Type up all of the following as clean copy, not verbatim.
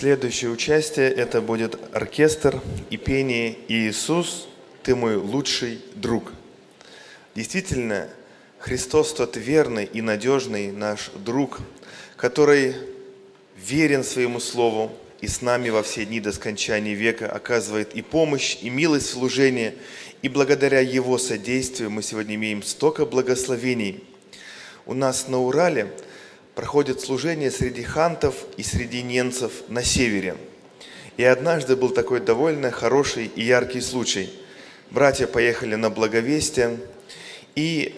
Следующее участие это будет оркестр и пение «Иисус, Ты мой лучший друг». Действительно, Христос тот верный и надежный наш друг, который верен своему Слову и с нами во все дни до скончания века оказывает и помощь, и милость в служении, и благодаря Его содействию мы сегодня имеем столько благословений. У нас на Урале проходит служение среди хантов и среди ненцев на севере. И однажды был такой довольно хороший и яркий случай. Братья поехали на благовестие, и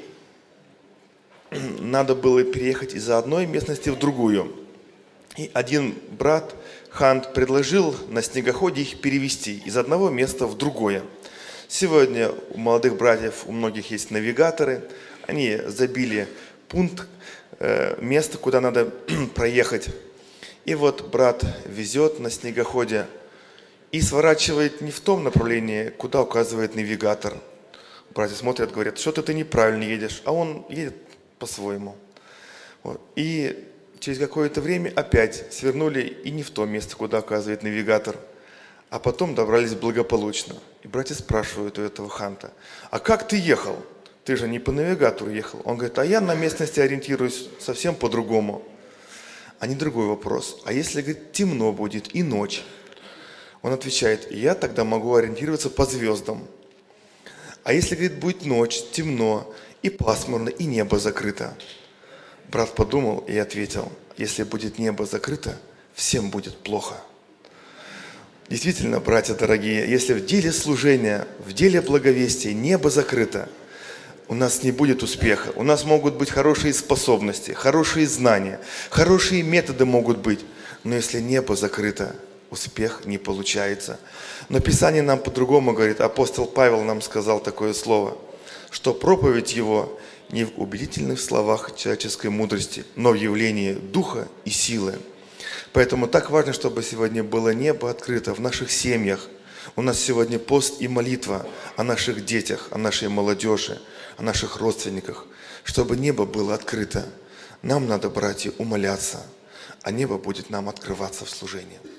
надо было переехать из одной местности в другую. И один брат, хант, предложил на снегоходе их перевести из одного места в другое. Сегодня у молодых братьев, у многих есть навигаторы, они забили пункт, место, куда надо проехать. И вот брат везет на снегоходе и сворачивает не в том направлении, куда указывает навигатор. Братья смотрят, говорят, что-то ты неправильно едешь, а он едет по-своему. Вот. И через какое-то время опять свернули и не в то место, куда указывает навигатор. А потом добрались благополучно. И братья спрашивают у этого ханта, а как ты ехал? Ты же не по навигатору ехал. Он говорит, а я на местности ориентируюсь совсем по-другому. А не другой вопрос. А если, говорит, темно будет и ночь? Он отвечает, я тогда могу ориентироваться по звездам. А если, говорит, будет ночь, темно и пасмурно, и небо закрыто? Брат подумал и ответил, если будет небо закрыто, всем будет плохо. Действительно, братья дорогие, если в деле служения, в деле благовестия небо закрыто, у нас не будет успеха. У нас могут быть хорошие способности, хорошие знания, хорошие методы могут быть. Но если небо закрыто, успех не получается. Но Писание нам по-другому говорит. Апостол Павел нам сказал такое слово, что проповедь его не в убедительных словах человеческой мудрости, но в явлении духа и силы. Поэтому так важно, чтобы сегодня было небо открыто в наших семьях. У нас сегодня пост и молитва о наших детях, о нашей молодежи, о наших родственниках, чтобы небо было открыто. Нам надо, братья, умоляться, а небо будет нам открываться в служении.